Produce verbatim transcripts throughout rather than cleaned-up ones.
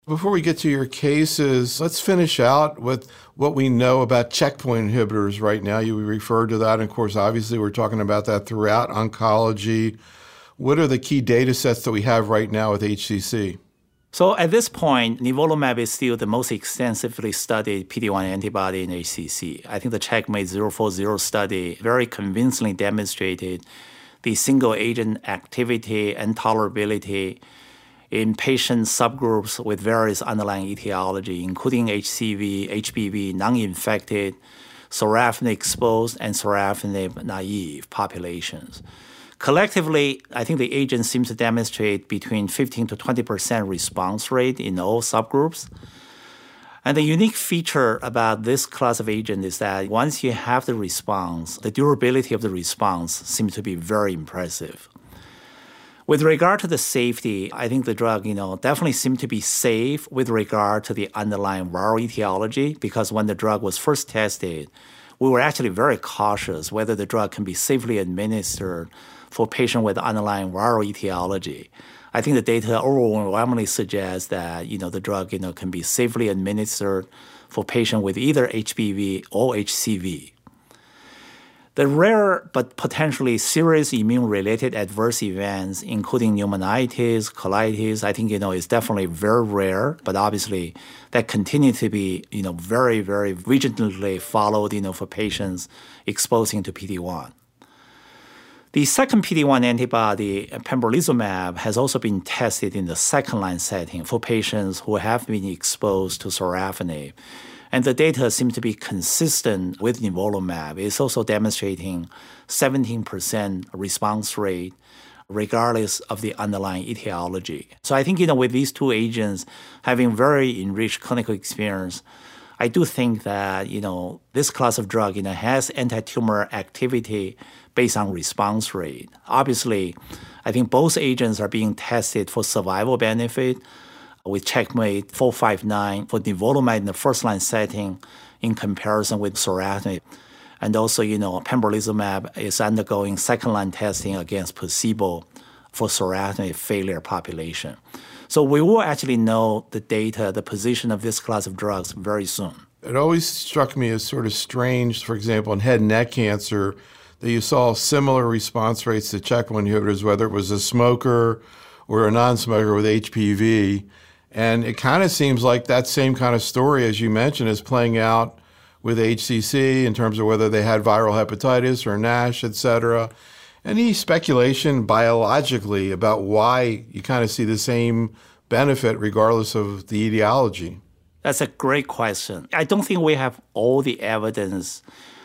Before we get to your cases, let's finish out with what we know about checkpoint inhibitors right now. You referred to that. And of course, obviously, we're talking about that throughout oncology. What are the key data sets that we have right now with H C C? So at this point, nivolumab is still the most extensively studied P D one antibody in H C C. I think the CheckMate zero four zero study very convincingly demonstrated the single-agent activity and tolerability in patient subgroups with various underlying etiology, including H C V, H B V, non-infected, sorafenib-exposed, and sorafenib-naive populations. Collectively, I think the agent seems to demonstrate between fifteen to twenty percent response rate in all subgroups. And the unique feature about this class of agent is that once you have the response, the durability of the response seems to be very impressive. With regard to the safety, I think the drug, you know, definitely seemed to be safe with regard to the underlying viral etiology, because when the drug was first tested, we were actually very cautious whether the drug can be safely administered for patients with underlying viral etiology. I think the data overwhelmingly suggests that, you know, the drug, you know, can be safely administered for patients with either H B V or H C V. The rare but potentially serious immune-related adverse events, including pneumonitis, colitis, I think, you know, is definitely very rare, but obviously that continue to be, you know, very, very vigilantly followed, you know, for patients exposing to P D one. The second P D one antibody, pembrolizumab, has also been tested in the second-line setting for patients who have been exposed to sorafenib. And the data seems to be consistent with nivolumab. It's also demonstrating seventeen percent response rate regardless of the underlying etiology. So I think, you know, with these two agents having very enriched clinical experience, I do think that, you know, this class of drug, you know, has anti-tumor activity based on response rate. Obviously, I think both agents are being tested for survival benefit, with CheckMate four five nine for nivolumab in the first-line setting in comparison with sorafenib. And also, you know, pembrolizumab is undergoing second-line testing against placebo for sorafenib failure population. So we will actually know the data, the position of this class of drugs very soon. It always struck me as sort of strange, for example, in head and neck cancer, that you saw similar response rates to checkpoint inhibitors, whether it was a smoker or a non-smoker with H P V. And it kind of seems like that same kind of story, as you mentioned, is playing out with H C C in terms of whether they had viral hepatitis or NASH, et cetera. Any speculation biologically about why you kind of see the same benefit regardless of the etiology? That's a great question. I don't think we have all the evidence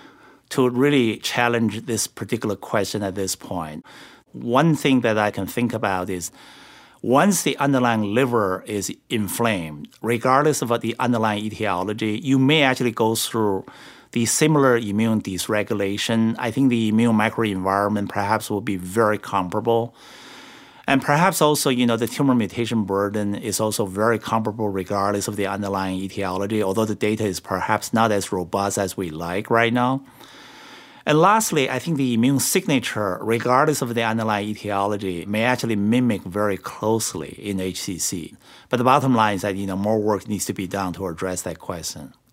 to really challenge this particular question at this point. One thing that I can think about is once the underlying liver is inflamed, regardless of what the underlying etiology, you may actually go through the similar immune dysregulation. I think the immune microenvironment perhaps will be very comparable. And perhaps also, you know, the tumor mutation burden is also very comparable regardless of the underlying etiology, although the data is perhaps not as robust as we like right now. And lastly, I think the immune signature, regardless of the underlying etiology, may actually mimic very closely in H C C. But the bottom line is that, you know, more work needs to be done to address that question.